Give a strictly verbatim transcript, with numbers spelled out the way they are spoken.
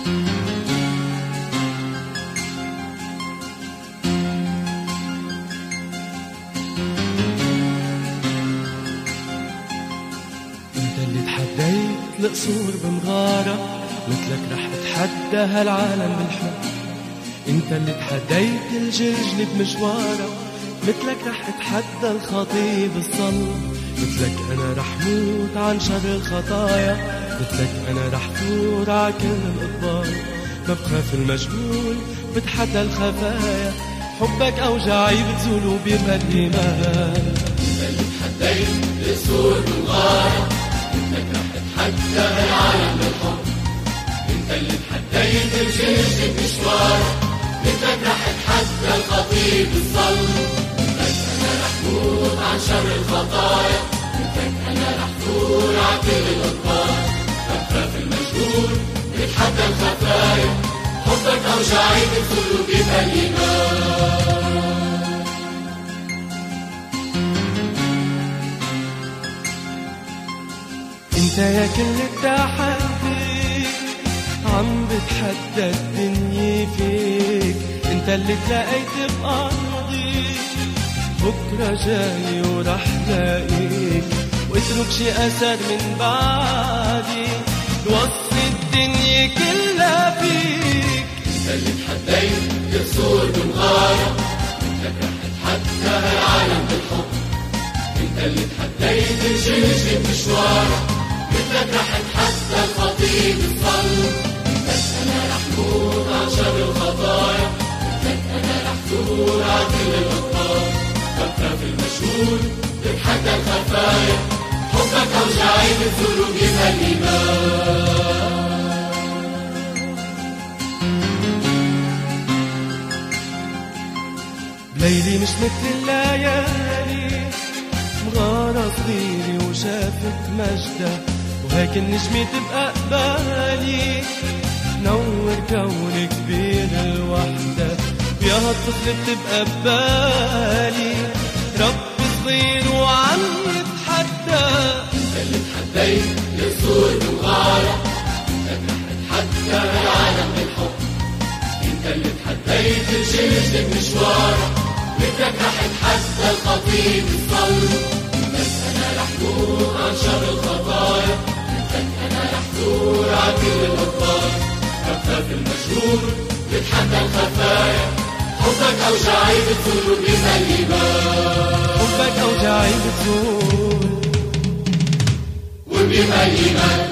انت اللي تحديت القصور بمغارة، مثلك رح اتحدى هالعالم بالحب. انت اللي تحديت الجرجل بمشوارة، مثلك رح اتحدى الخطيب الصل. مثلك انا رح موت عن شر الخطايا، مثلك انا رح ثور ع كل الاطباق. ما بخاف المجهول بتحدى الخفايا، حبك اوجاعي بتزول وبيبقى الايمان. انت اللي تحديت القصور بالغارة، مثلك رح اتحدى هالعالم بالحب. انت اللي تحديت الجرجل بمشوارة، مثلك رح اتحدى الخطيب الصل. مثلك انا رح موت عن شر الخطايا، مثلك انا رح ثور ع كل الاطباق. بخاف المجهول بتحدى الخفايا، حبك اوجاعي بتزول وبيبقى الايمان. انت يا كل التحدي عم بتحدى الدنيا فيك. انت اللي تلاقيت بأرضي بكرة جاي ورح لاقيك، واترك شي أثر من بعدي توصي الدنيا كلها فيك. انت اللي تحديت القصور بمغارة، مثلك رح اتحدى هالعالم بالحب. انت اللي تحديت الجرجل بمشوارة، مثلك رح اتحدى الخطيب الصل. مثلك انا رح موت عن شر الخطايا، مثلك انا رح ثور ع كل الاطباق. بخاف المجهول بتحدى الخفايا، حبك اوجاعي بتزول وبيبقى الايمان. ليلي مش مثل الليالي، مغارة صغيرة وشافت مجدة، وهيك النجمة تبقى قبالي نور كون كبير الوحدة. ويا هالطفل بتبقى ببالي رب صغير وعم يتحدى. انت اللي تحديت القصور بمغارة، مثلك رح اتحدى العالم بالحب. انت اللي تحديت الجرجل بمشوارة، مثلك رح اتحدى الخطيب الصل. مثلك انا رح موت عن شر الخطايا، مثلك انا رح ثور ع كل الاطباق. بخاف المجهول بتحدى الخفايا، حبك اوجاعي بتزول وبيبقى الايمان. حبك اوجاعي بتزول وبيبقى الايمان.